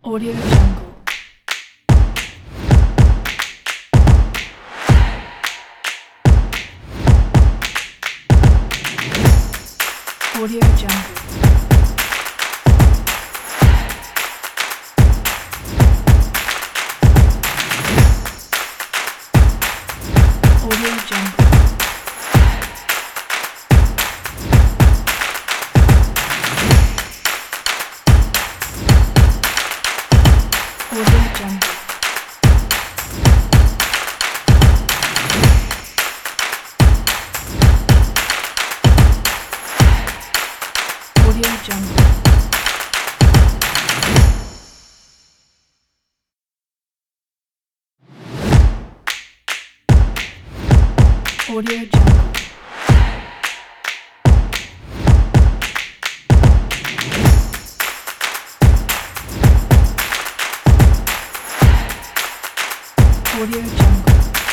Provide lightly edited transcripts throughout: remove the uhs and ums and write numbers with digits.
Audio Jungle. Audio Jungle. Audio Jungle. Audio Jungle. Audio Jungle. Audio Jungle. Audio Jungle.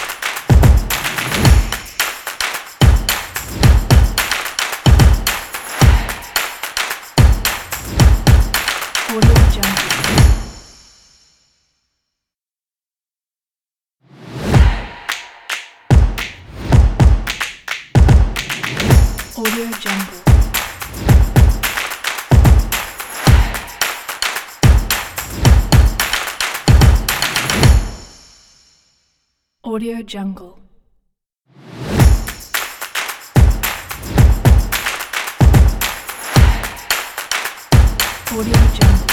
Audio Jungle. Audio Jungle. Audio Jungle. Audio Jungle.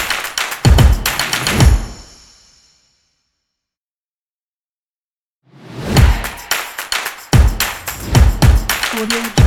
Audio Jungle.